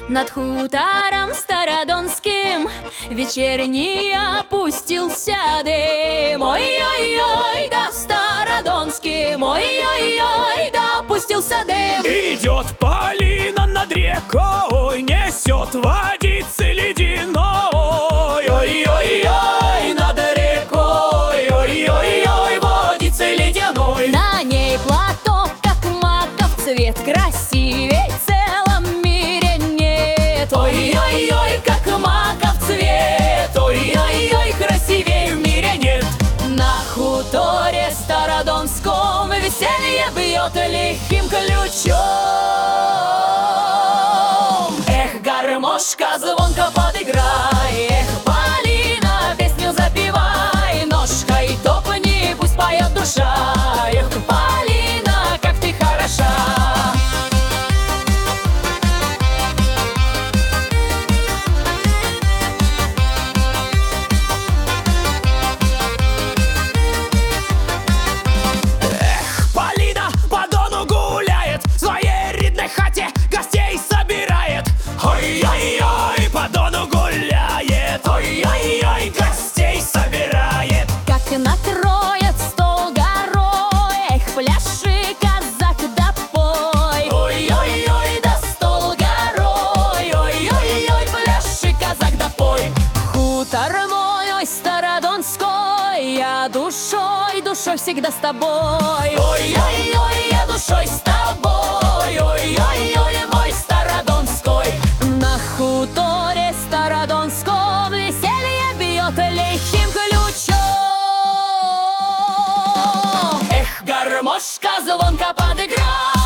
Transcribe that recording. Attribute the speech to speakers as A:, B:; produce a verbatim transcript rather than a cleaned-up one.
A: Над хутором стародонским вечерний опустился дым. Ой-ой-ой, да стародонским, ой-ой-ой, да опустился дым.
B: Идет Полина над рекой, несет водицы ледяной.
A: Ой-ой-ой, над рекой, ой-ой-ой, водицы ледяной. На ней платок, как маков цвет, красивей в целом мире нет. Ой-ой-ой, как маков цвет, ой-ой-ой, красивей в мире нет. На хуторе стародонском веселье бьет лихим ключом. Эх, гармошка, звонко подыграй, эх, Полина, песню запевай, ножкой топни, пусть поет душа. Эх, Полина, как ты хороша.
B: Полина по Дону гуляет, в своей рідной хате гостей собирает. Ой-ой-ой, по Дону гуляет, ой-ой-ой, гостей собирает.
A: Как накроет стол горой, эх, пляши, казак, да пой. Ой-ой-ой, да стол горой, ой-ой-ой, пляши, казак, да пой. Хутор мой, ой, стародонской, я душой, душой всегда с тобой. Ой-ой-ой, я душой с тобой, ой-ой-ой, мой стародонской. На хуторе стародонском веселье бьет лихим ключом. Эх, гармошка, звонко подыграй.